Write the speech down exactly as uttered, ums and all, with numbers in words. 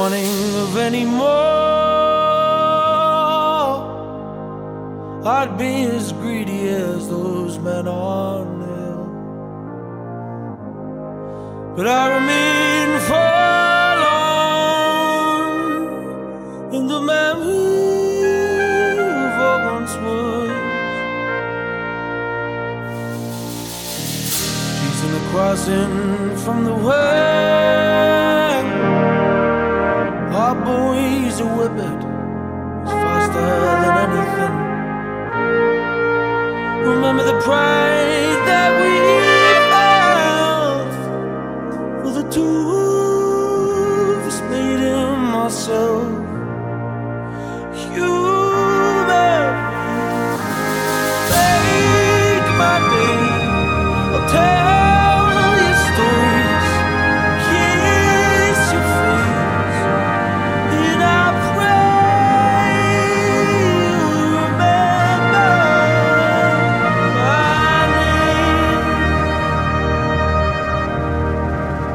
wanting of any more. I'd be as greedy as those men on the hill, but I remain forlorn in the memory of what once was. She's in the crossing from the west. Our boys are whipped as faster than anything. Remember the pride that we felt for the two of us made him ourselves. You